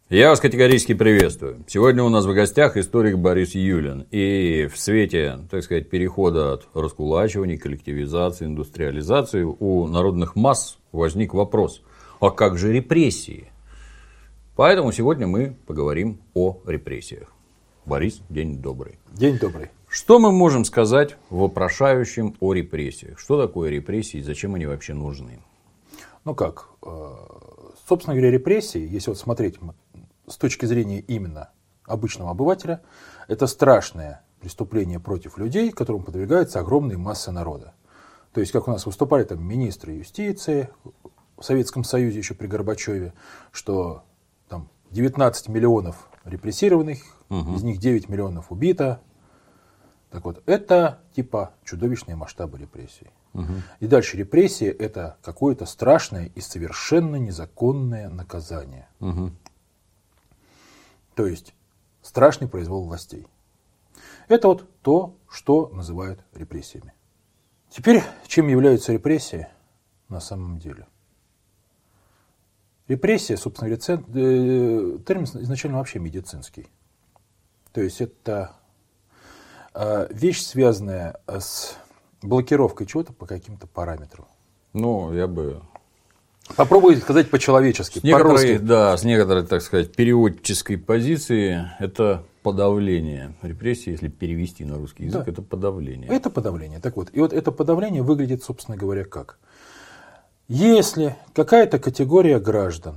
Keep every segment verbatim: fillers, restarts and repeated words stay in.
Я вас категорически приветствую. Сегодня у нас в гостях историк Борис Юлин. И в свете, так сказать, перехода от раскулачивания, коллективизации, индустриализации у народных масс возник вопрос: а как же репрессии? Поэтому сегодня мы поговорим о репрессиях. Борис, день добрый. День добрый. Что мы можем сказать вопрошающим о репрессиях? Что такое репрессии и зачем они вообще нужны? Ну как, собственно говоря, репрессии, если вот смотреть с точки зрения именно обычного обывателя, это страшное преступление против людей, которому подвергаются огромные массы народа. То есть, как у нас выступали там министры юстиции в Советском Союзе еще при Горбачеве, что там девятнадцать миллионов репрессированных, угу. из них девять миллионов убито. Так вот, это типа чудовищные масштабы репрессий. Угу. И дальше репрессии — это какое-то страшное и совершенно незаконное наказание. Угу. То есть страшный произвол властей. Это вот то, что называют репрессиями. Теперь, чем являются репрессии на самом деле? Репрессия, собственно говоря, термин изначально вообще медицинский. То есть это вещь, связанная с блокировкой чего-то по каким-то параметрам. Ну, я бы... Попробую сказать по-человечески, с некоторой, по-русски. Да, с некоторой, так сказать, переводческой позиции это подавление. Репрессии, если перевести на русский язык, да. это подавление. Это подавление. Так вот, и вот это подавление выглядит, собственно говоря, как? Если какая-то категория граждан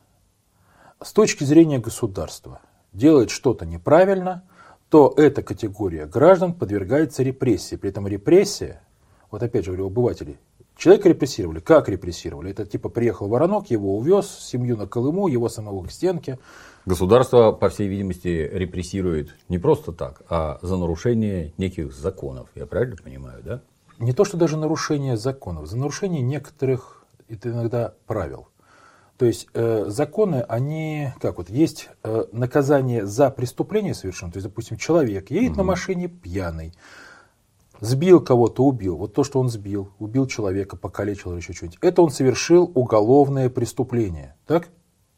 с точки зрения государства делает что-то неправильно, то эта категория граждан подвергается репрессии. При этом репрессия, вот опять же говорю, обыватели, человека репрессировали. Как репрессировали? Это типа приехал воронок, его увез, семью на Колыму, его самого к стенке. Государство, по всей видимости, репрессирует не просто так, а за нарушение неких законов. Я правильно понимаю, да? Не то, что даже нарушение законов, за нарушение некоторых это иногда правил. То есть э, законы, они, как вот, есть э, наказание за преступление совершенное. То есть, допустим, человек едет угу. на машине пьяный, сбил кого-то, убил. Вот то, что он сбил, убил человека, покалечил или еще что-нибудь. Это он совершил уголовное преступление. Так?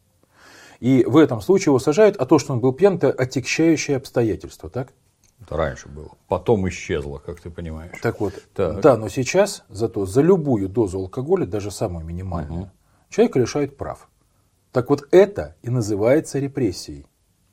И в этом случае его сажают, а то, что он был пьян, это отягчающее обстоятельство. Так? Это раньше было. Потом исчезло, как ты понимаешь. Так вот, так. да, но сейчас зато за любую дозу алкоголя, даже самую минимальную, угу. человека лишают прав. Так вот это и называется репрессией.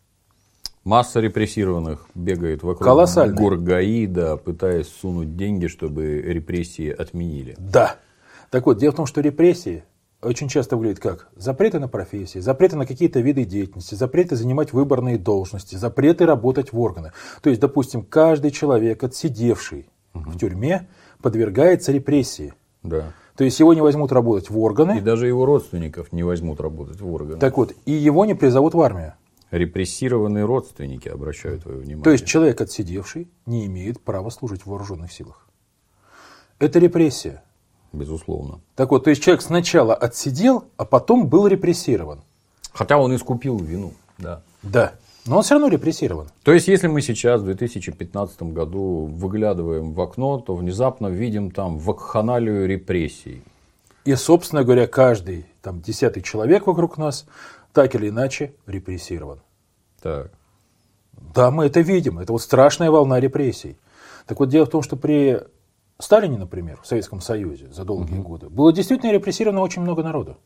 Масса репрессированных бегает вокруг Горгаида, пытаясь сунуть деньги, чтобы репрессии отменили. Да. Так вот, дело в том, что репрессии очень часто выглядят как запреты на профессии, запреты на какие-то виды деятельности, запреты занимать выборные должности, запреты работать в органы. То есть, допустим, каждый человек, отсидевший угу. в тюрьме, подвергается репрессии. Да. То есть его не возьмут работать в органы. И даже его родственников не возьмут работать в органы. Так вот, и его не призовут в армию. Репрессированные родственники, обращают твое внимание. То есть человек, отсидевший, не имеет права служить в вооруженных силах. Это репрессия. Безусловно. Так вот, то есть человек сначала отсидел, а потом был репрессирован. Хотя он искупил вину. Да. Да. Но он все равно репрессирован. То есть, если мы сейчас в две тысячи пятнадцатом году выглядываем в окно, то внезапно видим там вакханалию репрессий. И, собственно говоря, каждый там, десятый человек вокруг нас так или иначе репрессирован. Так. Да, мы это видим. Это вот страшная волна репрессий. Так вот, дело в том, что при Сталине, например, в Советском Союзе за долгие угу. годы было действительно репрессировано очень много народу.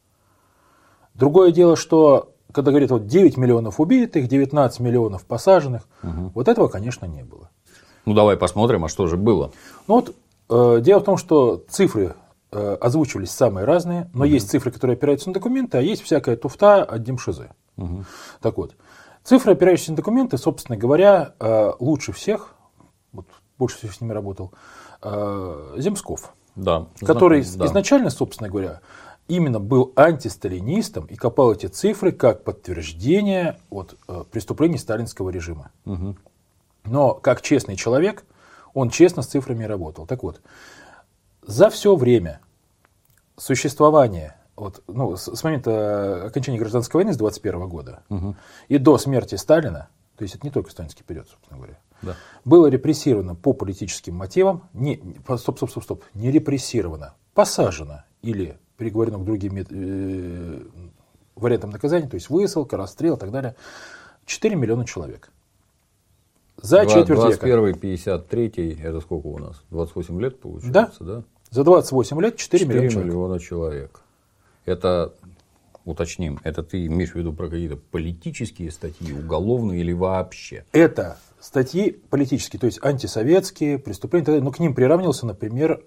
Другое дело, что когда говорят вот девять миллионов убитых, девятнадцать миллионов посаженных, угу. вот этого, конечно, не было. Ну, давай посмотрим, а что же было. Ну, вот, э, дело в том, что цифры э, озвучивались самые разные, но угу. есть цифры, которые опираются на документы, а есть всякая туфта от демшизы. Угу. Так вот, цифры, опирающиеся на документы, собственно говоря, э, лучше всех, вот, больше всех с ними работал, э, Земсков, да, который знаком, да. изначально, собственно говоря, именно был антисталинистом и копал эти цифры как подтверждение вот, э, преступлений сталинского режима. Угу. Но как честный человек, он честно с цифрами работал. Так вот, за все время существования, вот, ну, с, с момента окончания гражданской войны с двадцать первого года угу. и до смерти Сталина, то есть это не только сталинский период, собственно говоря, да. было репрессировано по политическим мотивам, не, стоп, стоп, стоп, стоп, не репрессировано, посажено или приговорено к другим э, вариантам наказания, то есть высылка, расстрел и так далее, четыре миллиона человек. За четверть века. двадцать первый, пятьдесят третий, это сколько у нас? двадцать восемь лет получается, да? Да. За двадцать восемь лет четыре миллиона человек. миллиона человек. Это, уточним, это ты имеешь в виду про какие-то политические статьи, уголовные или вообще? Это статьи политические, то есть антисоветские преступления, но к ним приравнивался, например,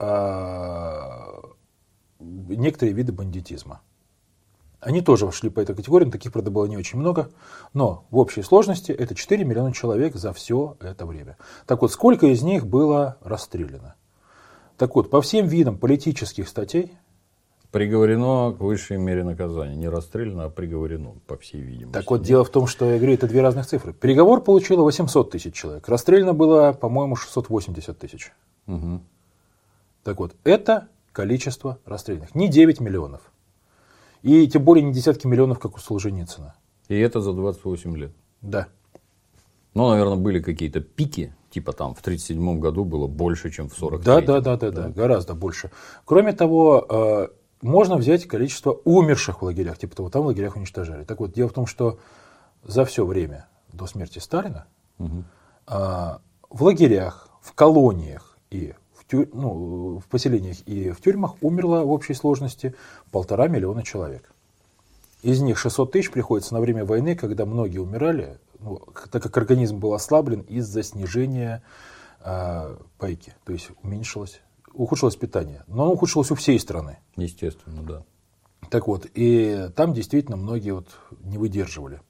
некоторые виды бандитизма. Они тоже вошли по этой категории, но таких, правда, было не очень много. Но в общей сложности это четыре миллиона человек за все это время. Так вот, сколько из них было расстреляно? Так вот, по всем видам политических статей... Приговорено к высшей мере наказания. Не расстреляно, а приговорено, по всей видимости. Так вот, дело в том, что, я говорю, это две разных цифры. Приговор получило восемьсот тысяч человек. Расстреляно было, по-моему, шестьсот восемьдесят тысяч. Угу. Так вот, это количество расстрелянных. Не девять миллионов. И тем более не десятки миллионов, как у Солженицына. И это за двадцать восемь лет. Да. Ну, наверное, были какие-то пики, типа там в тридцать седьмом году было больше, чем в сорок Да, третьем. да, да, да, да, гораздо больше. Кроме того, можно взять количество умерших в лагерях, типа того, там в лагерях уничтожали. Так вот, дело в том, что за все время до смерти Сталина угу. в лагерях, в колониях и в, тю... ну, в поселениях и в тюрьмах умерло в общей сложности полтора миллиона человек. Из них шестьсот тысяч приходится на время войны, когда многие умирали, ну, так как организм был ослаблен из-за снижения э, пайки, то есть уменьшилось, ухудшилось питание. Но оно ухудшилось у всей страны. Естественно, да. Так вот, и там действительно многие вот не выдерживали.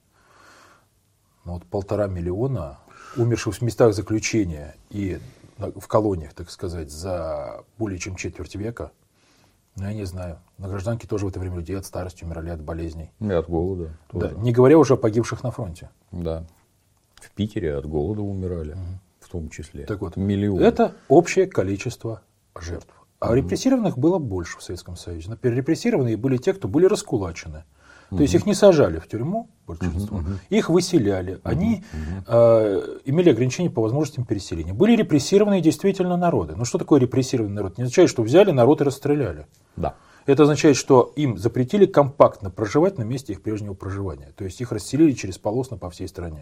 Но вот полтора миллиона умерших в местах заключения и в колониях, так сказать, за более чем четверть века, ну, я не знаю. На гражданке тоже в это время людей от старости умирали, от болезней. И от голода. Да, не говоря уже о погибших на фронте. Да. В Питере от голода умирали, угу. в том числе. Так вот, миллион. Это общее количество жертв. А угу. репрессированных было больше в Советском Союзе. Например, репрессированные были те, кто были раскулачены. То угу. есть их не сажали в тюрьму, большинство, угу. их выселяли. Угу. Они угу. Э, имели ограничения по возможностям переселения. Были репрессированные действительно народы. Но что такое репрессированный народ? Не означает, что взяли народ и расстреляли. Да. Это означает, что им запретили компактно проживать на месте их прежнего проживания. То есть их расселили через полосно по всей стране.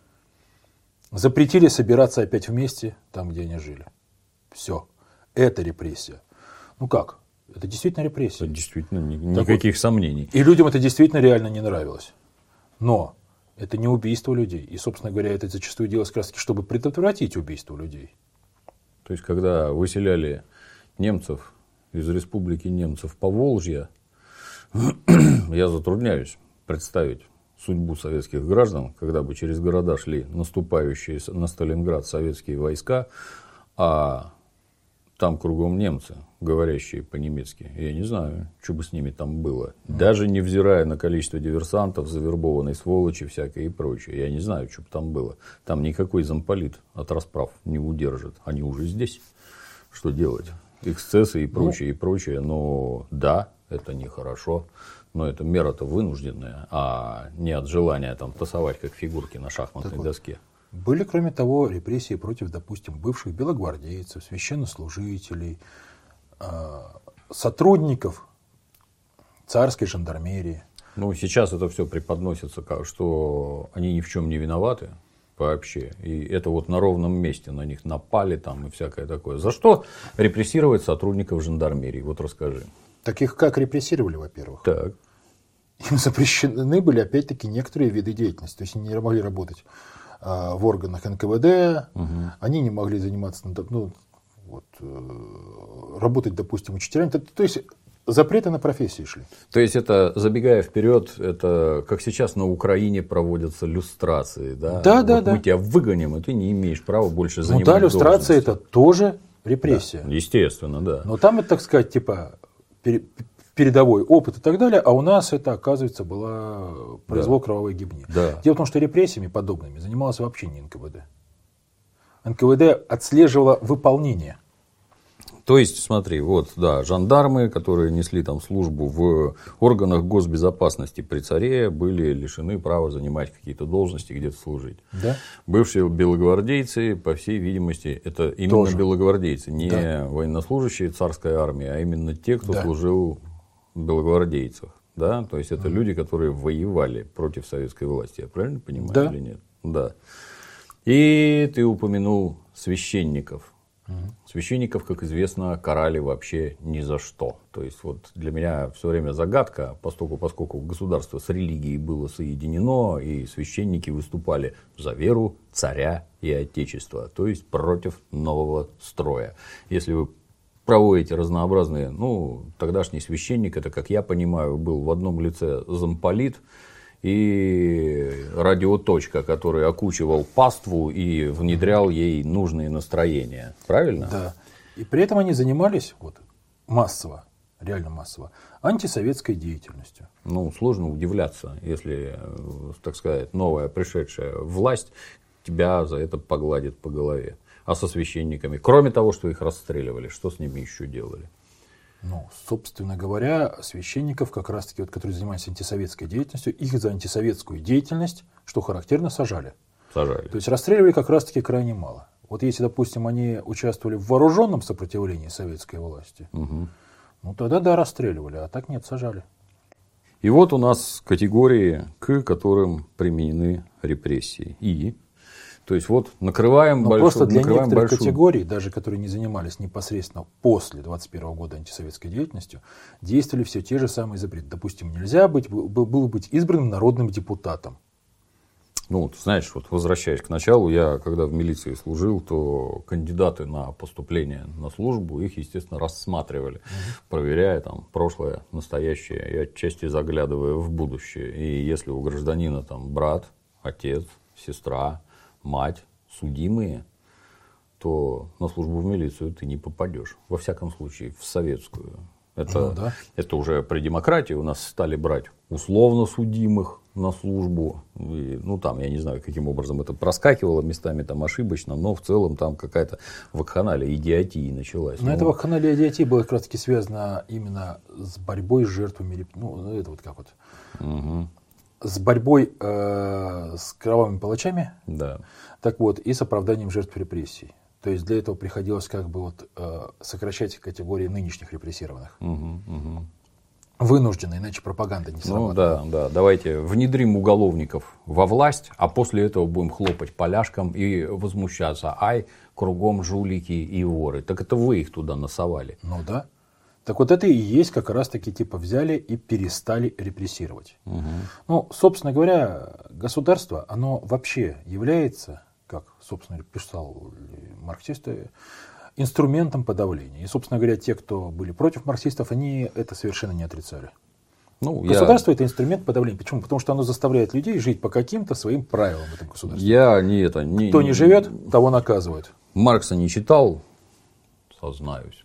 Запретили собираться опять вместе там, где они жили. Все. Это репрессия. Ну как? Это действительно репрессия. Это действительно ни, никаких вот, сомнений. И людям это действительно реально не нравилось. Но это не убийство людей. И, собственно говоря, это зачастую делалось как раз таки, чтобы предотвратить убийство людей. То есть, когда выселяли немцев из республики немцев Поволжья, я затрудняюсь представить судьбу советских граждан, когда бы через города шли наступающие на Сталинград советские войска, а там кругом немцы, говорящие по-немецки. Я не знаю, что бы с ними там было. Даже невзирая на количество диверсантов, завербованной сволочи всякой и прочее. Я не знаю, что бы там было. Там никакой замполит от расправ не удержит. Они уже здесь. Что делать? Эксцессы и прочее, ну, и прочее. Но да, это нехорошо. Но это мера-то вынужденная, а не от желания там тасовать как фигурки на шахматной так доске. Вот. Были, кроме того, репрессии против, допустим, бывших белогвардейцев, священнослужителей, сотрудников царской жандармерии. Ну, сейчас это все преподносится, как, что они ни в чем не виноваты вообще. И это вот на ровном месте на них напали там и всякое такое. За что репрессировать сотрудников жандармерии? Вот расскажи. Так их как репрессировали, во-первых? Так. Им запрещены были, опять-таки, некоторые виды деятельности. То есть они не могли работать в органах эн ка вэ дэ, угу. они не могли заниматься, ну, вот, работать, допустим, учителями. То, то есть запреты на профессии шли. То есть это, забегая вперед, это как сейчас на Украине проводятся люстрации, да? Да, вот да, да. Мы тебя выгоним, и ты не имеешь права больше занимать ну, да, люстрация должность. Это тоже репрессия. Да, естественно, да. Но там это, так сказать, типа передовой опыт и так далее, а у нас это, оказывается, была произвол да. кровавой гибни. Да. Дело в том, что репрессиями подобными занималась вообще не эн ка вэ дэ. эн ка вэ дэ отслеживала выполнение. То есть, смотри, вот, да, жандармы, которые несли там службу в органах госбезопасности при царе, были лишены права занимать какие-то должности, где-то служить. Да? Бывшие белогвардейцы, по всей видимости, это именно Тоже. белогвардейцы, не да. военнослужащие царской армии, а именно те, кто да. служил в белогвардейцах. да, то есть это mm-hmm. люди, которые воевали против советской власти, я правильно понимаю, да. или нет? Да. И ты упомянул священников. Mm-hmm. Священников, как известно, карали вообще ни за что. То есть вот для меня все время загадка, поскольку, поскольку государство с религией было соединено, и священники выступали за веру царя и отечества, то есть против нового строя. Если вы проводите разнообразные, ну, тогдашний священник, это, как я понимаю, был в одном лице замполит и радиоточка, который окучивал паству и внедрял ей нужные настроения. Правильно? Да. И при этом они занимались вот, массово, реально массово, антисоветской деятельностью. Ну, сложно удивляться, если, так сказать, новая пришедшая власть тебя за это погладит по голове. А со священниками, кроме того, что их расстреливали, что с ними еще делали? Ну, собственно говоря, священников, как раз-таки, вот, которые занимались антисоветской деятельностью, их за антисоветскую деятельность, что характерно, сажали. Сажали. То есть расстреливали как раз-таки крайне мало. Вот если, допустим, они участвовали в вооруженном сопротивлении советской власти, угу. ну тогда да, расстреливали, а так нет, сажали. И вот у нас категории, к которым применены репрессии. И... То есть вот накрываем Но большую... Просто для накрываем некоторых большую... категорий, даже которые не занимались непосредственно после двадцать первого года антисоветской деятельностью, действовали все те же самые запреты. Допустим, нельзя быть, было быть избранным народным депутатом. Ну, вот, знаешь, вот возвращаясь к началу, я когда в милиции служил, то кандидаты на поступление на службу, их, естественно, рассматривали, угу. проверяя там прошлое, настоящее и отчасти заглядывая в будущее. И если у гражданина там брат, отец, сестра, мать, судимые, то на службу в милицию ты не попадешь. Во всяком случае, в советскую. Это, ну, да. это уже при демократии у нас стали брать условно судимых на службу. И, ну, там, я не знаю, каким образом это проскакивало местами там ошибочно, но в целом там какая-то вакханалия идиотии началась. Но ну, эта вакханалия идиотии была как раз таки связана именно с борьбой с жертвами. Ну, это вот как вот. Угу. С борьбой э, с кровавыми палачами, да. так вот, и с оправданием жертв репрессий. То есть для этого приходилось как бы вот, э, сокращать категории нынешних репрессированных. Угу, угу. Вынужденно, иначе пропаганда не срабатывает. Ну да, да, давайте внедрим уголовников во власть, а после этого будем хлопать поляшкам и возмущаться. Ай, кругом жулики и воры. Так это вы их туда насовали. Ну да. Так вот это и есть как раз таки типа взяли и перестали репрессировать. Угу. Ну, собственно говоря, государство, оно вообще является, как, собственно, писал марксисты, инструментом подавления. И, собственно говоря, те, кто были против марксистов, они это совершенно не отрицали. Ну, государство я... это инструмент подавления. Почему? Потому что оно заставляет людей жить по каким-то своим правилам в этом государстве. Я не это, не, Кто не живет, того наказывают. Маркса не читал, сознаюсь.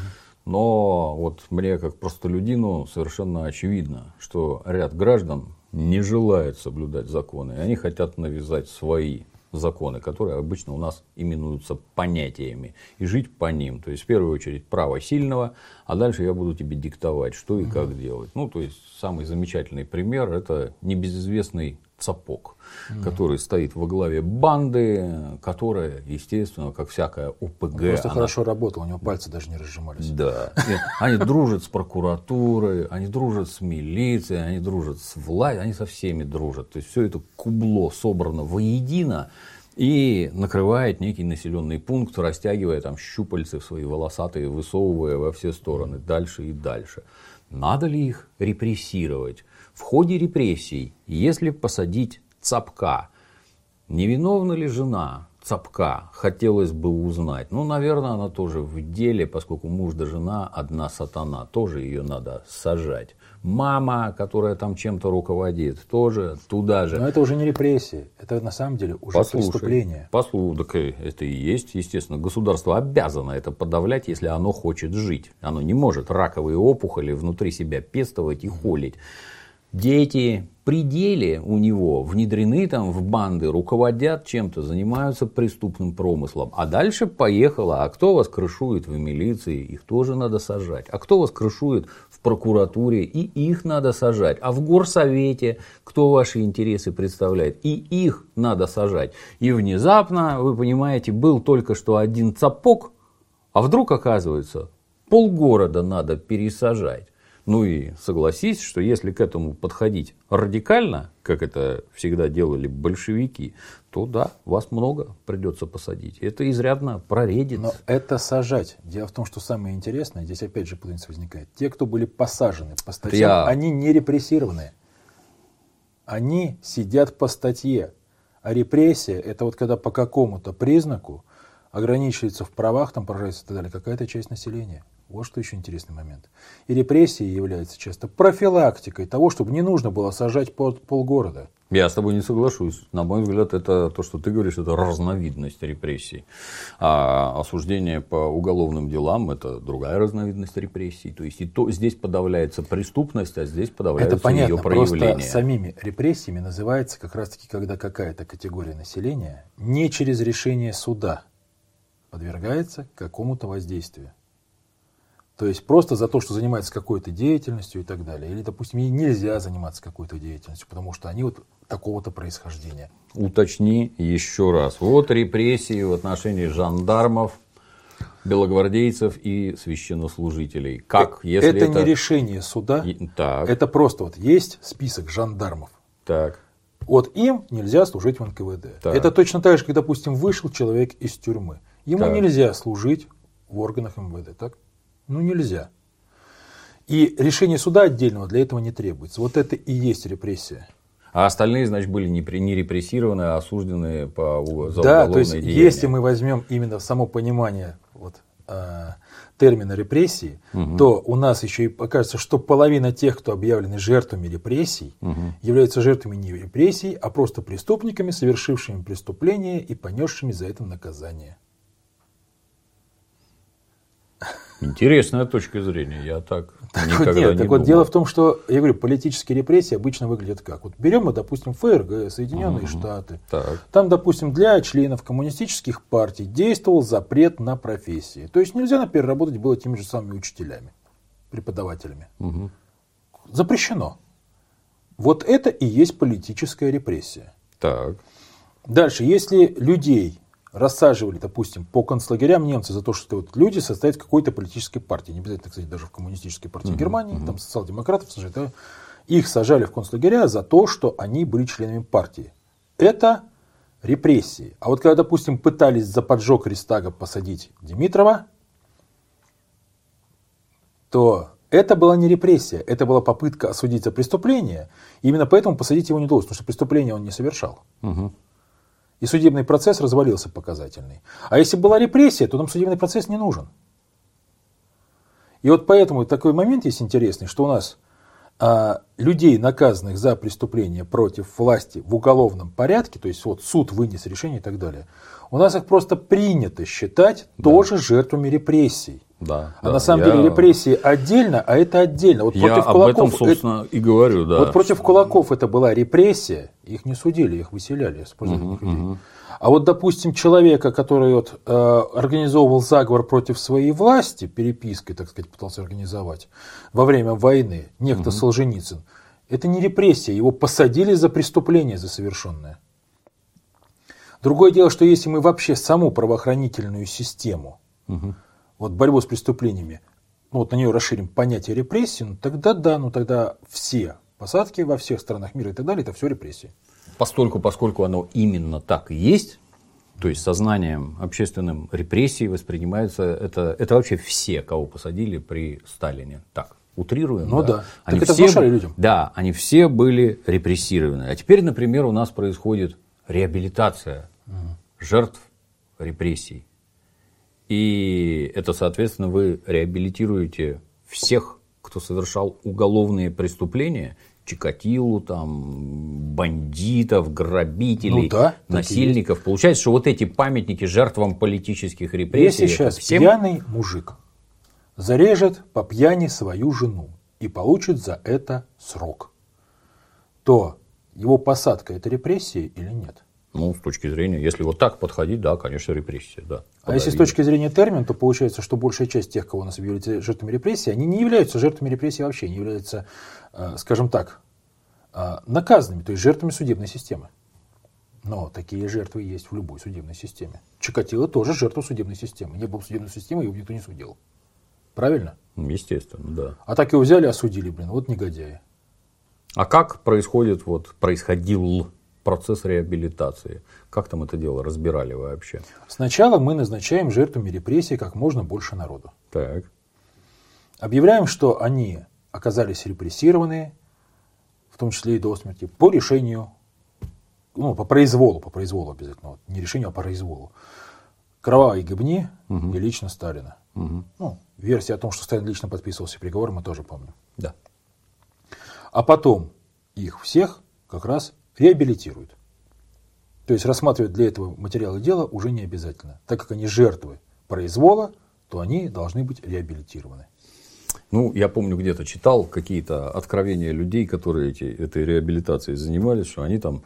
Но вот мне, как простолюдину, совершенно очевидно, что ряд граждан не желает соблюдать законы. И они хотят навязать свои законы, которые обычно у нас именуются понятиями. И жить по ним. То есть, в первую очередь, право сильного, а дальше я буду тебе диктовать, что и как делать. Ну, то есть, самый замечательный пример – это небезызвестный Цапок, mm. который стоит во главе банды, которая, естественно, как всякая ОПГ. Он просто она... хорошо работал, у него пальцы даже не разжимались. Да. И они дружат с прокуратурой, они дружат с милицией, они дружат с властью, они со всеми дружат. То есть все это кубло собрано воедино и накрывает некий населенный пункт, растягивая там щупальцы свои волосатые, высовывая во все стороны, дальше и дальше. Надо ли их репрессировать? В ходе репрессий, если посадить Цапка, невиновна ли жена Цапка, хотелось бы узнать. Ну, наверное, она тоже в деле, поскольку муж да жена одна сатана, тоже ее надо сажать. Мама, которая там чем-то руководит, тоже туда же. Но это уже не репрессии, это на самом деле уже Послушай, преступление. Послушай, так это и есть, естественно. Государство обязано это подавлять, если оно хочет жить. Оно не может раковые опухоли внутри себя пестовать и холить. Дети при деле у него внедрены там в банды, руководят чем-то, занимаются преступным промыслом. А дальше поехало. А кто вас крышует в милиции? Их тоже надо сажать. А кто вас крышует в прокуратуре? И их надо сажать. А в горсовете кто ваши интересы представляет? И их надо сажать. И внезапно, вы понимаете, был только что один Цапок, а вдруг оказывается полгорода надо пересажать. Ну и согласись, что если к этому подходить радикально, как это всегда делали большевики, то да, вас много придется посадить. Это изрядно проредит. Но это сажать. Дело в том, что самое интересное, здесь опять же путаница возникает. Те, кто были посажены по статьям, Я... они не репрессированы. Они сидят по статье. А репрессия, это вот когда по какому-то признаку ограничивается в правах, там поражается и так далее, какая-то часть населения. Вот что еще интересный момент. И репрессии являются часто профилактикой того, чтобы не нужно было сажать пол, полгорода. Я с тобой не соглашусь. На мой взгляд, это то, что ты говоришь, это разновидность репрессий. А осуждение по уголовным делам – это другая разновидность репрессий. То есть, и то, здесь подавляется преступность, а здесь подавляются это понятно, ее проявления. Просто самими репрессиями называется как раз-таки, когда какая-то категория населения не через решение суда подвергается какому-то воздействию. То есть просто за то, что занимается какой-то деятельностью и так далее. Или, допустим, ей нельзя заниматься какой-то деятельностью, потому что они вот такого-то происхождения. Уточни еще раз. Вот репрессии в отношении жандармов, белогвардейцев и священнослужителей. Как, если это, это не решение суда, и... так. Это просто вот есть список жандармов. Так. Вот им нельзя служить в эн ка вэ дэ. Так. Это точно так же, как, допустим, вышел человек из тюрьмы. Ему так. нельзя служить в органах эм вэ дэ, так? Ну, нельзя. И решение суда отдельного для этого не требуется. Вот это и есть репрессия. А остальные, значит, были не репрессированы, а осуждены по, за да, уголовное то есть, деяние. Если мы возьмем именно само понимание вот, э, термина репрессии, угу. то у нас еще и окажется, что половина тех, кто объявлены жертвами репрессий, угу. являются жертвами не репрессий, а просто преступниками, совершившими преступления и понесшими за это наказание. Интересная точка зрения, я так, так никогда вот нет, не так думал. Вот дело в том, что, я говорю, политические репрессии обычно выглядят как? Вот берем мы, допустим, эф эр гэ, Соединенные угу. Штаты. Так. Там, допустим, для членов коммунистических партий действовал запрет на профессии. То есть нельзя, например, работать было теми же самыми учителями, преподавателями. Угу. Запрещено. Вот это и есть политическая репрессия. Так. Дальше, если людей рассаживали, допустим, по концлагерям немцы за то, что вот люди состоят в какой-то политической партии, не обязательно, кстати, даже в коммунистической партии uh-huh, Германии, uh-huh. там социал-демократов сажали, да, их сажали в концлагеря за то, что они были членами партии. Это репрессии. А вот когда, допустим, пытались за поджог Рейхстага посадить Димитрова, то это была не репрессия, это была попытка осудить за преступление, и именно поэтому посадить его не удалось, потому что преступление он не совершал. Uh-huh. И судебный процесс развалился показательный. А если была репрессия, то нам судебный процесс не нужен. И вот поэтому такой момент есть интересный, что у нас а, людей, наказанных за преступления против власти в уголовном порядке, то есть вот суд вынес решение и так далее, у нас их просто принято считать да. тоже жертвами репрессий. Да, а да, на самом я... деле репрессии отдельно, а это отдельно. Вот я против об кулаков, этом, собственно, это... и говорю. Да. Вот против кулаков это была репрессия, их не судили, их выселяли. Uh-huh, uh-huh. А вот, допустим, человека, который вот, э, организовывал заговор против своей власти, перепиской, так сказать, пытался организовать во время войны, некто uh-huh. Солженицын, это не репрессия, его посадили за преступление, за совершенное. Другое дело, что если мы вообще саму правоохранительную систему, uh-huh. вот борьбу с преступлениями, ну вот на нее расширим понятие репрессии, ну тогда да, ну тогда все посадки во всех странах мира и так далее, это все репрессии. Постольку, поскольку оно именно так и есть, то есть сознанием общественным репрессий воспринимаются, это, это вообще все, кого посадили при Сталине. Так, утрируем. Ну да, да. Они так это все, внушали людям. Да, они все были репрессированы. А теперь, например, у нас происходит реабилитация угу. жертв репрессий. И это, соответственно, вы реабилитируете всех, кто совершал уголовные преступления, Чикатилу, там, бандитов, грабителей, ну, да, насильников. Получается, что вот эти памятники жертвам политических репрессий. Если сейчас всем... пьяный мужик зарежет по пьяни свою жену и получит за это срок, то его посадка – это репрессия или нет? Ну, с точки зрения, если вот так подходить, да, конечно, репрессия. Да, а если с точки зрения термина, то получается, что большая часть тех, кого у нас объявляют жертвами репрессий, они не являются жертвами репрессий вообще, они являются, скажем так, наказанными, то есть жертвами судебной системы. Но такие жертвы есть в любой судебной системе. Чикатило тоже жертва судебной системы. Не было судебной системы, его никто не судил. Правильно? Естественно, да. А так его взяли, осудили, блин, вот негодяи. А как происходит, вот, происходил процесс реабилитации? Как там это дело разбирали вообще? Сначала мы назначаем жертвами репрессий как можно больше народу. Так. Объявляем, что они оказались репрессированы, в том числе и до смерти, по решению, ну, по произволу, по произволу обязательно, вот, не решению, а по произволу. Кровавые гибни угу. и лично Сталина. Угу. Ну, версия о том, что Сталин лично подписывался приговор, мы тоже помним. Да. А потом их всех как раз реабилитируют. То есть рассматривать для этого материалы дела уже не обязательно. Так как они жертвы произвола, то они должны быть реабилитированы. Ну, я помню, где-то читал какие-то откровения людей, которые эти, этой реабилитацией занимались, что они там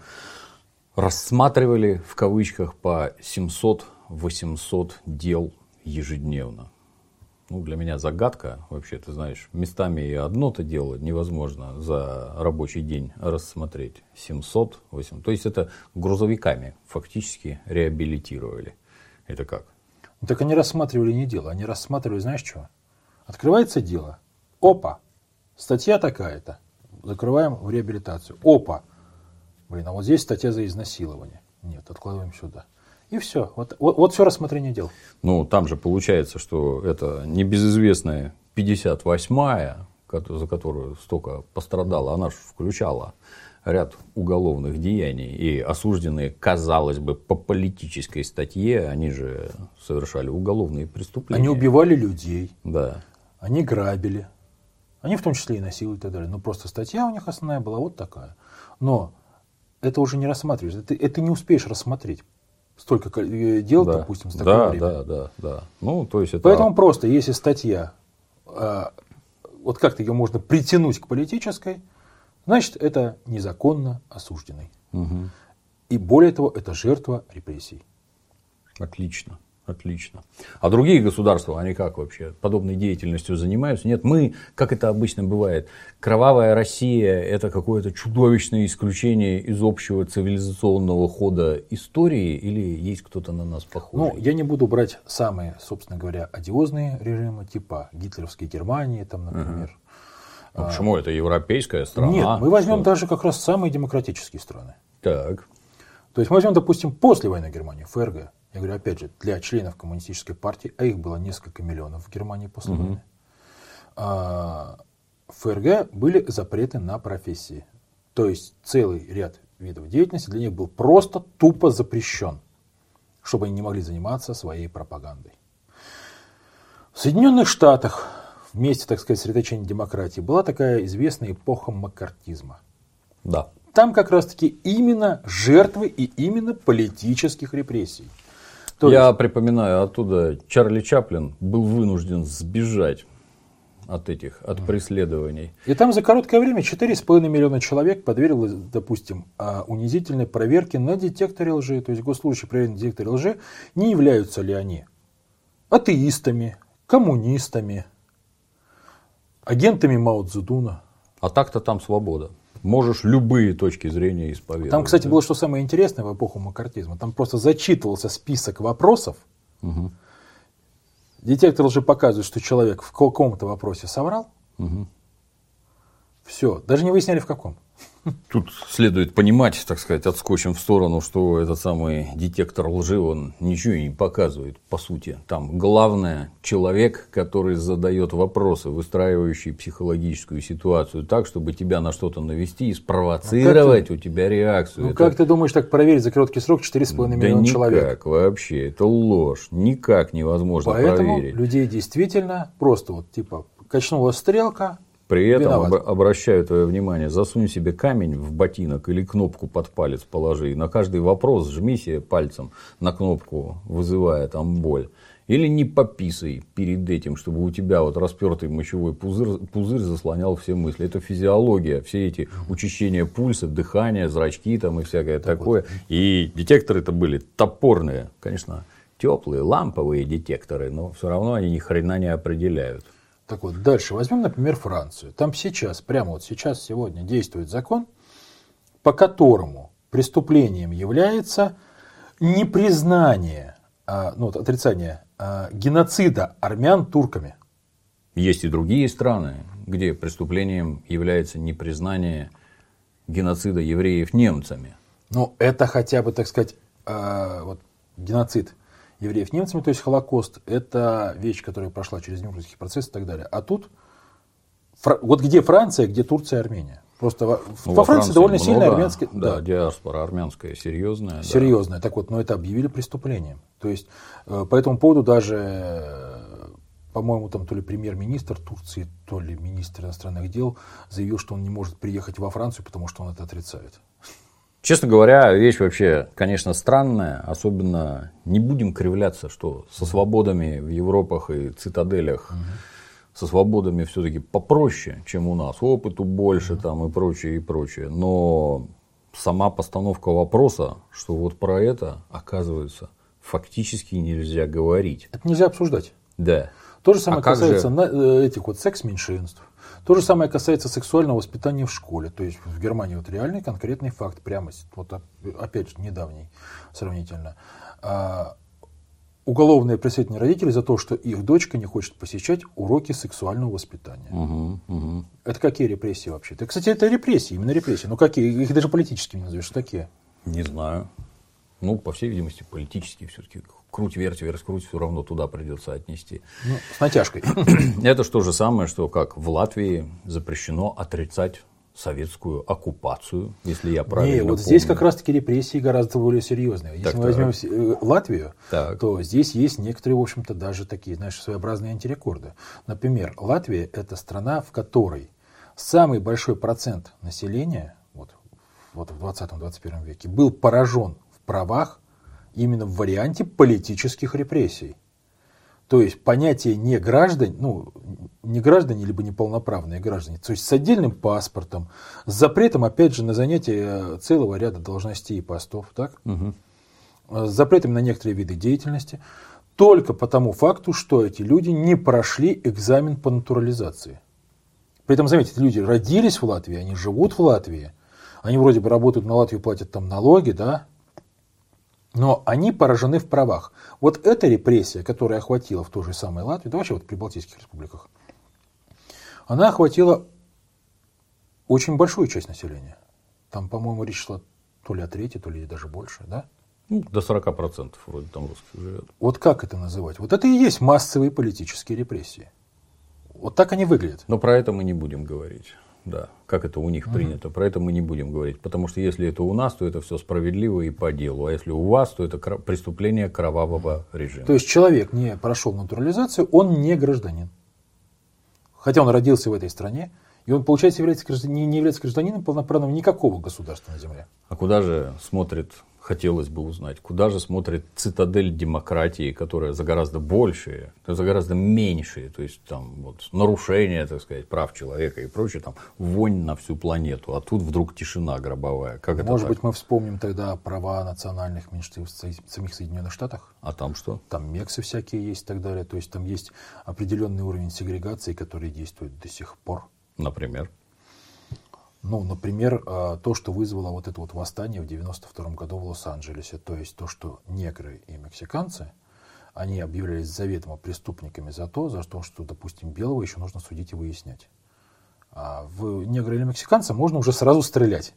рассматривали в кавычках по семьсот-восемьсот дел ежедневно. Ну, для меня загадка, вообще, ты знаешь, местами и одно-то дело невозможно за рабочий день рассмотреть. семьсот, восемьсот. То есть это грузовиками фактически реабилитировали. Это как? Ну, так они рассматривали не дело, они рассматривали, знаешь что? Открывается дело. Опа, статья такая-то. Закрываем в реабилитацию. Опа, блин, а вот здесь статья за изнасилование. Нет, откладываем сюда. И все. Вот, вот, вот все рассмотрение дел. Ну, там же получается, что это небезызвестная пятьдесят восьмая, за которую столько пострадала, она же включала ряд уголовных деяний. И осужденные, казалось бы, по политической статье, они же совершали уголовные преступления. Они убивали людей. Да. Они грабили. Они в том числе и насилуют и так далее. Но просто статья у них основная была вот такая. Но это уже не рассматриваешь. Это, это не успеешь рассмотреть. Столько дел, да. допустим, с такого да, времени. Да, да, да. Ну, то есть это... Поэтому просто, если статья, э, вот как-то ее можно притянуть к политической, значит, это незаконно осужденный. Угу. И более того, это жертва репрессий. Отлично. Отлично. А другие государства, они как вообще подобной деятельностью занимаются? Нет, мы, как это обычно бывает, кровавая Россия – это какое-то чудовищное исключение из общего цивилизационного хода истории, или есть кто-то на нас похожий? Ну, я не буду брать самые, собственно говоря, одиозные режимы, типа гитлеровской Германии, там, например. Угу. А почему? Это европейская страна? Нет, мы возьмем что? даже как раз самые демократические страны. Так. То есть мы возьмем, допустим, после войны Германии, ФРГ. Я говорю, опять же, для членов коммунистической партии, а их было несколько миллионов в Германии после угу. войны, а, в ФРГ были запреты на профессии. То есть целый ряд видов деятельности для них был просто тупо запрещен, чтобы они не могли заниматься своей пропагандой. В Соединенных Штатах, в месте, так сказать, сосредоточения демократии, была такая известная эпоха маккартизма. Да. Там как раз-таки именно жертвы и именно политических репрессий. То Я есть... припоминаю, оттуда Чарли Чаплин был вынужден сбежать от этих, от преследований. И там за короткое время четыре с половиной миллиона человек подверглось, допустим, унизительной проверке на детекторе лжи. То есть госслужащие проверяют на детекторе лжи, не являются ли они атеистами, коммунистами, агентами Мао Цзэдуна. А так-то там свобода. Можешь любые точки зрения исповедовать. Там, кстати, да? было что самое интересное в эпоху маккартизма. Там просто зачитывался список вопросов. Угу. Детектор лжи показывает, что человек в каком-то вопросе соврал. Угу. Все, даже не выясняли в каком. Тут следует понимать, так сказать, отскочим в сторону, что этот самый детектор лжи, он ничего не показывает, по сути. Там главное человек, который задает вопросы, выстраивающий психологическую ситуацию так, чтобы тебя на что-то навести и спровоцировать ну, у тебя реакцию. Ну это... как ты думаешь так проверить за короткий срок четыре с половиной да миллиона никак, человек? Никак вообще, это ложь, никак невозможно Поэтому проверить. людей действительно просто вот типа качнула стрелка. При этом виноват. обращаю твое внимание, засунь себе камень в ботинок или кнопку под палец положи. И на каждый вопрос жми себе пальцем на кнопку, вызывая там боль. Или не пописай перед этим, чтобы у тебя вот распертый мочевой пузырь, пузырь заслонял все мысли. Это физиология, все эти учащения пульса, дыхания, зрачки там и всякое так такое. Вот. И детекторы-то были топорные, конечно, теплые, ламповые детекторы, но все равно они ни хрена не определяют. Так вот, дальше возьмем, например, Францию. Там сейчас, прямо вот сейчас, сегодня действует закон, по которому преступлением является непризнание, а, ну, отрицание а, геноцида армян турками. Есть и другие страны, где преступлением является непризнание геноцида евреев немцами. Ну, это хотя бы, так сказать, э, вот, геноцид евреев немцами, то есть Холокост, это вещь, которая прошла через Нюрнбергский процесс и так далее. А тут, фра- вот где Франция, где Турция, Армения. Просто во, Ну, во во Франции Франции довольно много, сильная армянская... Да, да, диаспора армянская серьезная. Серьезная. Да. Так вот, но это объявили преступлением. То есть, э, по этому поводу даже, э, по-моему, там то ли премьер-министр Турции, то ли министр иностранных дел заявил, что он не может приехать во Францию, потому что он это отрицает. Честно говоря, вещь вообще, конечно, странная. Особенно не будем кривляться, что со свободами в Европах и цитаделях, угу. со свободами все-таки попроще, чем у нас. Опыту больше, угу. там, и прочее, и прочее. Но сама постановка вопроса, что вот про это, оказывается, фактически нельзя говорить. Это нельзя обсуждать. Да. То же самое а касается же... этих вот секс-меньшинств. То же самое касается сексуального воспитания в школе. То есть в Германии вот реальный конкретный факт, прямо вот опять же недавний сравнительно. А, уголовное преследование родителей за то, что их дочка не хочет посещать уроки сексуального воспитания. Угу, угу. Это какие репрессии вообще? Это, кстати, это репрессии, именно репрессии. Ну какие? Их даже политическими не назовешь. Какие? Не знаю. Ну, по всей видимости, политически все-таки. Круть, верть, раскруть, все равно туда придется отнести. Ну, с натяжкой. Это же то же самое, что как в Латвии запрещено отрицать советскую оккупацию, если я правильно помню. Не, вот здесь как раз-таки репрессии гораздо более серьезные. Если так, мы так. возьмем Латвию, так. то здесь есть некоторые, в общем-то, даже такие, знаешь, своеобразные антирекорды. Например, Латвия – это страна, в которой самый большой процент населения вот, вот в двадцатом-двадцать первом веке был поражен в правах именно в варианте политических репрессий. То есть понятие не граждан, ну, не граждане, либо неполноправные граждане, то есть с отдельным паспортом, с запретом, опять же, на занятие целого ряда должностей и постов, так? Угу. С запретом на некоторые виды деятельности, только по тому факту, что эти люди не прошли экзамен по натурализации. При этом, заметьте, люди родились в Латвии, они живут в Латвии, они вроде бы работают на Латвию, платят там налоги, да? Но они поражены в правах. Вот эта репрессия, которая охватила в той же самой Латвии, да вообще вот при Балтийских республиках, она охватила очень большую часть населения. Там, по-моему, речь шла то ли о трети, то ли даже больше, да? Ну, до сорока процентов вроде там русских живет. Вот как это называть? Вот это и есть массовые политические репрессии. Вот так они выглядят. Но про это мы не будем говорить. Да, как это у них угу. принято, про это мы не будем говорить. Потому что если это у нас, то это все справедливо и по делу. А если у вас, то это преступление кровавого режима. То есть человек не прошел натурализацию, он не гражданин. Хотя он родился в этой стране, и он, получается, является гражданин, не является гражданином полноправным никакого государства на земле. А куда же смотрит, хотелось бы узнать, куда же смотрит цитадель демократии, которая за гораздо большие, за гораздо меньшие, то есть там вот нарушения, так сказать, прав человека и прочее, там вонь на всю планету, а тут вдруг тишина гробовая. Как это Может так? быть, мы вспомним тогда права национальных меньшинств в самих Соединенных Штатах? А там что? Там мексы всякие есть и так далее, то есть там есть определенный уровень сегрегации, который действует до сих пор. Например? Ну, например, то, что вызвало вот это вот восстание в девяносто втором году в Лос-Анджелесе, то есть то, что негры и мексиканцы, они объявлялись заведомо преступниками за то, за то, что, допустим, белого еще нужно судить и выяснять. А в негра или мексиканца можно уже сразу стрелять.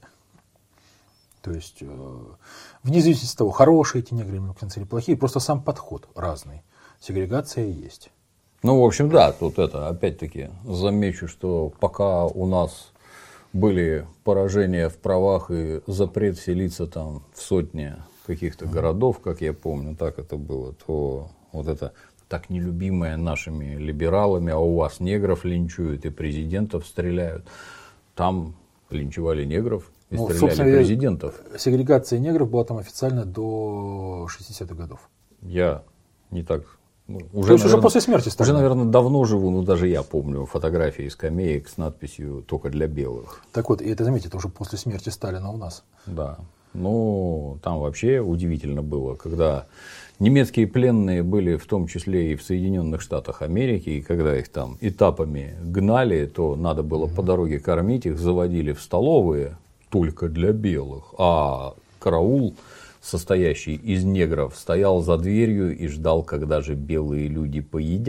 То есть, вне зависимости от того, хорошие эти негры или мексиканцы или плохие, просто сам подход разный. Сегрегация есть. Ну, в общем, да, тут это, опять-таки, замечу, что пока у нас были поражения в правах и запрет селиться там в сотни каких-то mm-hmm. городов, как я помню, так это было, то вот это так нелюбимое нашими либералами, а у вас негров линчуют и президентов стреляют. Там линчевали негров и ну, стреляли президентов. Сегрегация негров была там официально до шестидесятых годов. Я не так... Ну, уже, наверное, уже после смерти стали. Уже, наверное, давно живу, но даже я помню фотографии скамеек с надписью «Только для белых». Так вот, и это, заметьте, это уже после смерти Сталина у нас. Да. Ну, там вообще удивительно было, когда немецкие пленные были в том числе и в Соединенных Штатах Америки, и когда их там этапами гнали, то надо было mm-hmm. по дороге кормить, их заводили в столовые «Только для белых», а караул, состоящий из негров, стоял за дверью и ждал, когда же белые люди поедят.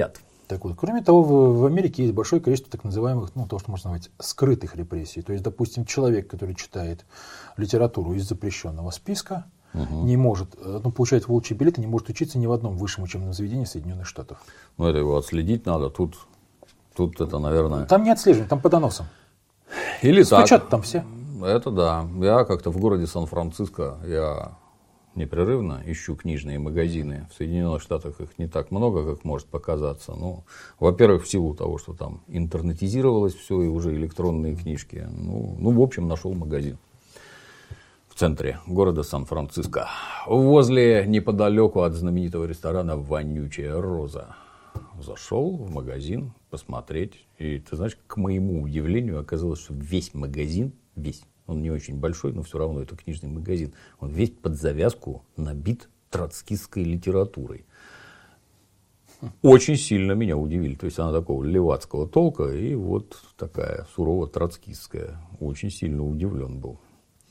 Так вот, кроме того, в, в Америке есть большое количество так называемых, ну, то, что можно назвать скрытых репрессий. То есть, допустим, человек, который читает литературу из запрещенного списка, угу. не может, ну, получает волчий билет и не может учиться ни в одном высшем учебном заведении Соединенных Штатов. Ну, это его отследить надо. Тут, тут это, наверное... Там не отслеживание, там по доносам. Или стучат так. там все. Это да. Я как-то в городе Сан-Франциско, я непрерывно ищу книжные магазины. В Соединенных Штатах их не так много, как может показаться. Ну, во-первых, в силу того, что там интернетизировалось все и уже электронные книжки. Ну, ну в общем, нашел магазин в центре города Сан-Франциско. Возле, неподалеку от знаменитого ресторана «Вонючая роза». Зашел в магазин посмотреть. И ты знаешь, к моему удивлению, оказалось, что весь магазин, весь, он не очень большой, но все равно это книжный магазин, он весь под завязку набит троцкистской литературой. Очень сильно меня удивили. То есть она такого левацкого толка и вот такая сурово троцкистская. Очень сильно удивлен был.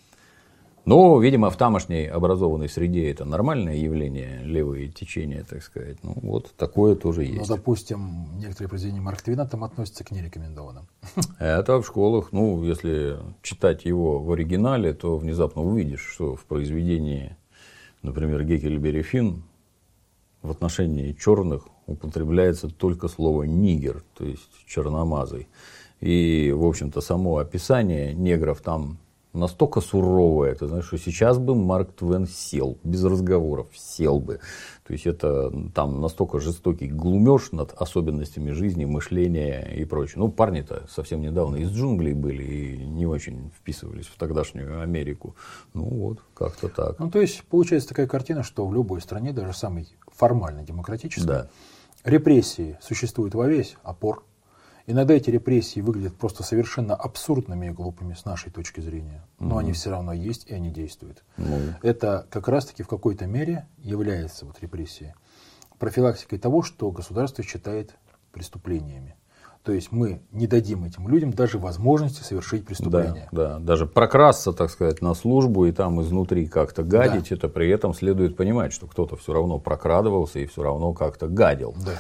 Но, видимо, в тамошней образованной среде это нормальное явление, левые течения, так сказать. Ну, вот такое тоже есть. Ну, допустим, некоторые произведения Марка Твена там относятся к нерекомендованным. Это в школах, ну, если читать его в оригинале, то внезапно увидишь, что в произведении, например, Геккельбери Финн в отношении черных употребляется только слово «нигер», то есть черномазый. И, в общем-то, само описание негров там настолько суровое, ты знаешь, что сейчас бы Марк Твен сел, без разговоров, сел бы. То есть это там настолько жестокий глумеж над особенностями жизни, мышления и прочее. Ну, парни-то совсем недавно из джунглей были и не очень вписывались в тогдашнюю Америку. Ну вот, как-то так. Ну, то есть получается такая картина, что в любой стране, даже самой формально демократической, да. репрессии существуют во весь опор. Иногда эти репрессии выглядят просто совершенно абсурдными и глупыми с нашей точки зрения. Но угу. они все равно есть и они действуют. Ну. Это как раз-таки в какой-то мере является вот репрессией профилактикой того, что государство считает преступлениями. То есть мы не дадим этим людям даже возможности совершить преступление. Да, да. Даже прокрасться, так сказать, на службу и там изнутри как-то гадить, да. это при этом следует понимать, что кто-то все равно прокрадывался и все равно как-то гадил. Да.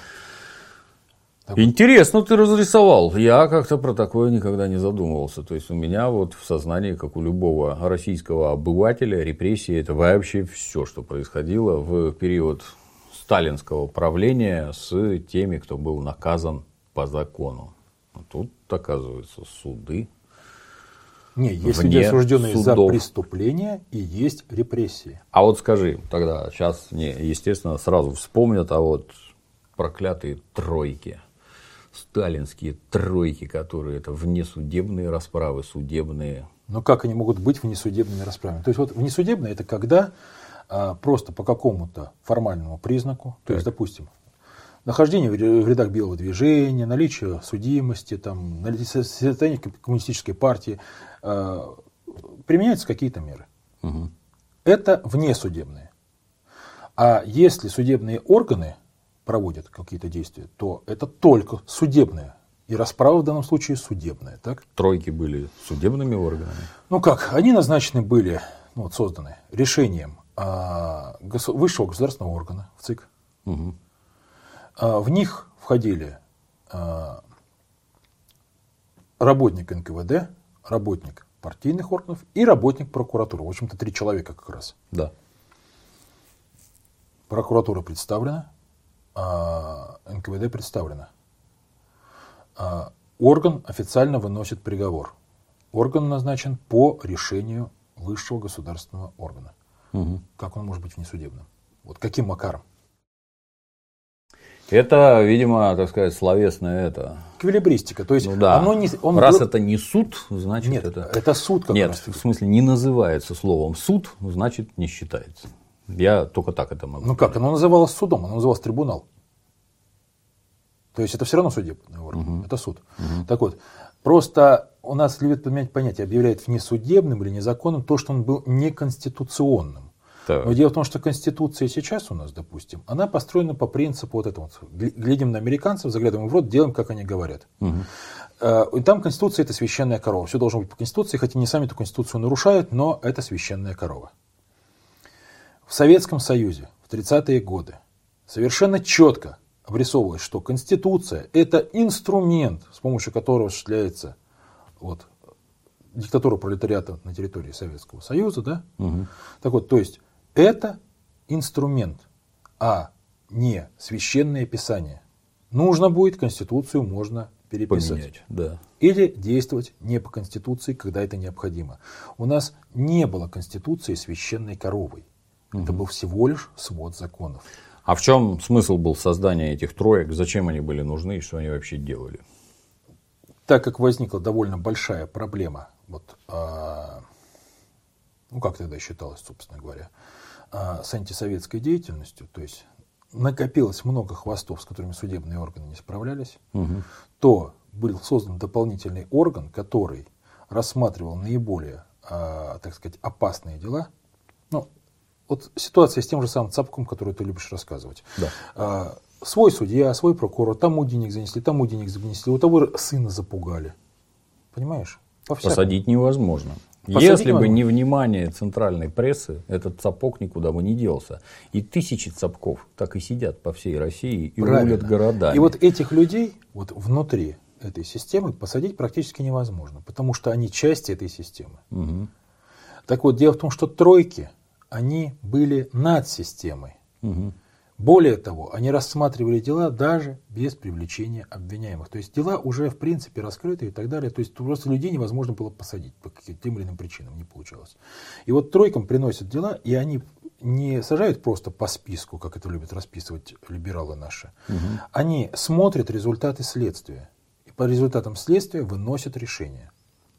Интересно ты разрисовал. Я как-то про такое никогда не задумывался. То есть у меня вот в сознании, как у любого российского обывателя, репрессии это вообще все, что происходило в период сталинского правления с теми, кто был наказан по закону. А тут, оказывается, суды. Не, есть люди, осужденные за преступления, и есть репрессии. А вот скажи, тогда сейчас мне, естественно, сразу вспомнят, а вот проклятые тройки. Сталинские тройки, которые это внесудебные расправы, судебные. Но как они могут быть внесудебными расправами? То есть вот внесудебные это когда а, просто по какому-то формальному признаку, так. то есть, допустим, нахождение в рядах белого движения, наличие судимости, там, состояние коммунистической партии, а, применяются какие-то меры. Угу. Это внесудебные. А если судебные органы проводят какие-то действия, то это только судебные. И расправа в данном случае судебная. Так? Тройки были судебными органами? Ну как, они назначены были, ну, вот созданы решением а, гос- высшего государственного органа, в ЦИК. Угу. А, в них входили а, работник эн ка вэ дэ, работник партийных органов и работник прокуратуры. В общем-то, три человека как раз. Да. Прокуратура представлена. эн ка вэ дэ представлено. Орган официально выносит приговор. Орган назначен по решению высшего государственного органа. Угу. Как он может быть внесудебным? Вот каким макаром? Это, видимо, так сказать, словесное это. Эквилибристика. То есть, ну, да. оно не, он раз был... это не суд, значит Нет, это... это суд как Нет, раз. в смысле не называется словом суд, значит не считается. Я только так это могу. Ну как, оно называлось судом, оно называлось трибунал. То есть это все равно судебный орган, угу. это суд. Угу. Так вот, просто у нас любят поменять понятие, объявляет внесудебным или незаконным то, что он был неконституционным. Так. Но дело в том, что Конституция сейчас у нас, допустим, она построена по принципу вот этого. Глядим на американцев, заглядываем в рот, делаем, как они говорят. Угу. И там Конституция – это священная корова. Все должно быть по Конституции, хотя не сами эту Конституцию нарушают, но это священная корова. В Советском Союзе в тридцатые годы совершенно четко обрисовывалось, что Конституция – это инструмент, с помощью которого осуществляется вот, диктатура пролетариата на территории Советского Союза. Да? Угу. Так вот, то есть это инструмент, а не священное писание. Нужно будет Конституцию, можно переписать. Поменять, да. Или действовать не по Конституции, когда это необходимо. У нас не было Конституции священной коровой. Угу. Это был всего лишь свод законов. А в чем смысл был создания этих троек? Зачем они были нужны и что они вообще делали? Так как возникла довольно большая проблема, вот, а, ну как тогда считалось, собственно говоря, а, с антисоветской деятельностью, то есть накопилось много хвостов, с которыми судебные органы не справлялись, угу. то был создан дополнительный орган, который рассматривал наиболее, а, так сказать, опасные дела. Ну, вот ситуация с тем же самым Цапком, который ты любишь рассказывать. Да. А, свой судья, свой прокурор, тому денег занесли, тому денег занесли, у того сына запугали. Понимаешь? Посадить невозможно. Посадить Если невозможно. бы не внимание центральной прессы, этот Цапок никуда бы не делся. И тысячи Цапков так и сидят по всей России и рулят городами. И вот этих людей вот внутри этой системы посадить практически невозможно, потому что они часть этой системы. Угу. Так вот, дело в том, что тройки, они были над системой. Угу. Более того, они рассматривали дела даже без привлечения обвиняемых. То есть дела уже в принципе раскрыты и так далее. То есть просто людей невозможно было посадить по тем или иным причинам, не получалось. И вот тройкам приносят дела, и они не сажают просто по списку, как это любят расписывать либералы наши. Угу. Они смотрят результаты следствия. И по результатам следствия выносят решение.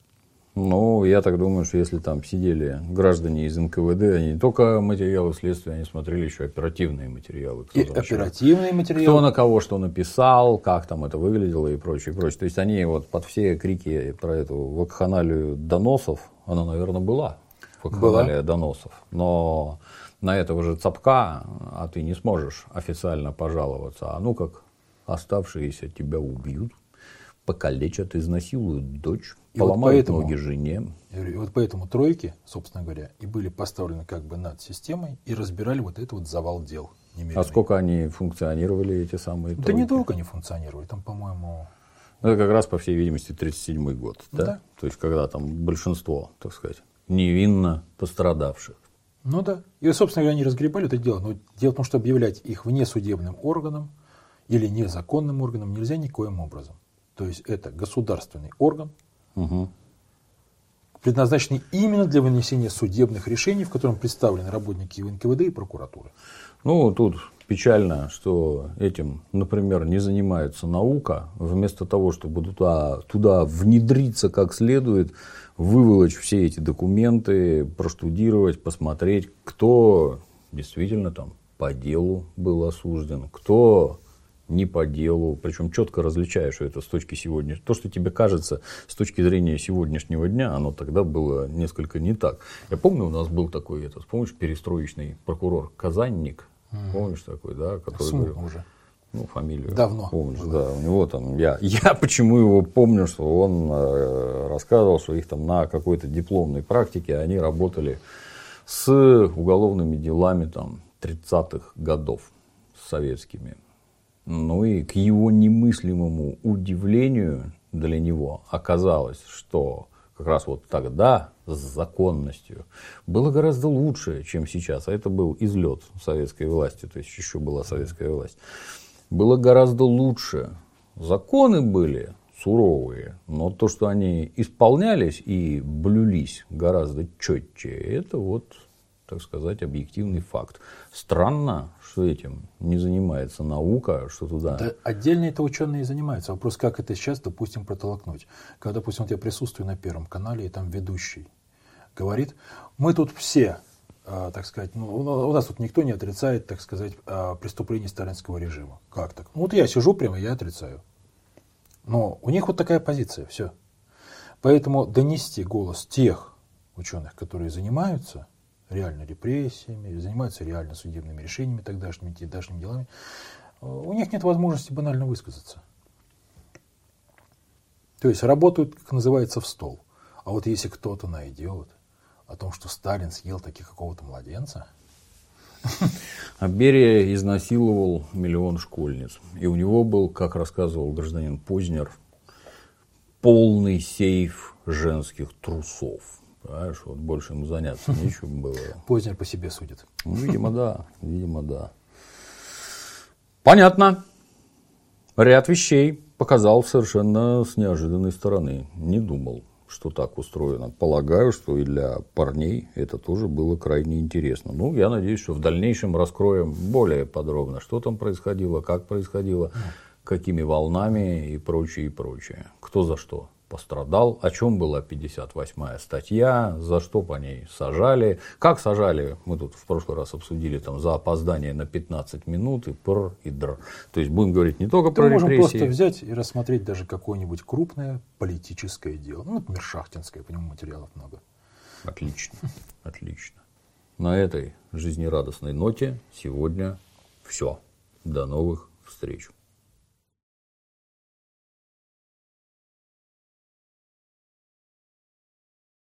Ну, я так думаю, что если там сидели граждане из эн ка вэ дэ, они не только материалы следствия, они смотрели еще оперативные материалы. И оперативные материалы. Кто на кого что написал, как там это выглядело и прочее, прочее. То есть они вот под все крики про эту вакханалию доносов, она, наверное, была, вакханалия доносов. Но на этого же Цапка, а ты не сможешь официально пожаловаться, а ну как оставшиеся тебя убьют, покалечат, изнасилуют дочь, и поломают вот поэтому, ноги жене. И вот поэтому тройки, собственно говоря, и были поставлены как бы над системой и разбирали вот этот вот завал дел. Немеренный. А сколько они функционировали, эти самые тройки? Да недолго они функционировали, там, по-моему... Это как раз, по всей видимости, тридцать седьмой год, да? Да. То есть, когда там большинство, так сказать, невинно пострадавших. Ну да. И, собственно говоря, они разгребали это дело. Но дело в том, что объявлять их внесудебным органом или незаконным органом нельзя никоим образом. То есть это государственный орган, угу. предназначенный именно для вынесения судебных решений, в котором представлены работники эн ка вэ дэ и прокуратуры. Ну, тут печально, что этим, например, не занимается наука. Вместо того, чтобы туда, туда внедриться как следует, выволочь все эти документы, проштудировать, посмотреть, кто действительно там по делу был осужден, кто... не по делу, причем четко различаешь, что это с точки сегодняшнего. То, что тебе кажется с точки зрения сегодняшнего дня, оно тогда было несколько не так. Я помню, у нас был такой, это, помнишь, перестроечный прокурор Казанник, mm. помнишь такой, да, который говорил, уже. Ну, фамилию. Давно. Помнишь, было. Да, у него там, я, я почему его помню, что он э, рассказывал, что их там на какой-то дипломной практике они работали с уголовными делами там тридцатых годов, с советскими. Ну и к его немыслимому удивлению для него оказалось, что как раз вот тогда с законностью было гораздо лучше, чем сейчас. А это был излет советской власти, то есть еще была советская власть. Было гораздо лучше. Законы были суровые, но то, что они исполнялись и блюлись гораздо четче, это вот, так сказать, объективный факт. Странно, что этим не занимается наука, что туда... Да, отдельно это ученые занимаются. Вопрос, как это сейчас, допустим, протолкнуть. Когда, допустим, вот я присутствую на Первом канале, и там ведущий говорит, мы тут все, э, так сказать, ну, у нас тут никто не отрицает, так сказать, э, преступления сталинского режима. Как так? Ну вот я сижу прямо, я отрицаю. Но у них вот такая позиция, все. Поэтому донести голос тех ученых, которые занимаются реально репрессиями, занимаются реально судебными решениями, тогдашними, тогдашними делами, у них нет возможности банально высказаться. То есть работают, как называется, в стол. А вот если кто-то найдет о том, что Сталин съел таки какого-то младенца, А Берия изнасиловал миллион школьниц. И у него был, как рассказывал гражданин Познер, полный сейф женских трусов. Понимаешь, вот больше ему заняться нечем было. Познер по себе судит. Ну, видимо, да. Видимо, да. Понятно. Ряд вещей показал совершенно с неожиданной стороны. Не думал, что так устроено. Полагаю, что и для парней это тоже было крайне интересно. Ну, я надеюсь, что в дальнейшем раскроем более подробно, что там происходило, как происходило, какими волнами и прочее, и прочее. Кто за что пострадал, о чем была пятьдесят восьмая статья, за что по ней сажали, как сажали, мы тут в прошлый раз обсудили, там, за опоздание на пятнадцать минут и пр, и др. То есть будем говорить не только Это про мы можем репрессии. просто взять и рассмотреть даже какое-нибудь крупное политическое дело. Ну, например, Шахтинское, по нему материалов много. Отлично, отлично. На этой жизнерадостной ноте сегодня все. До новых встреч.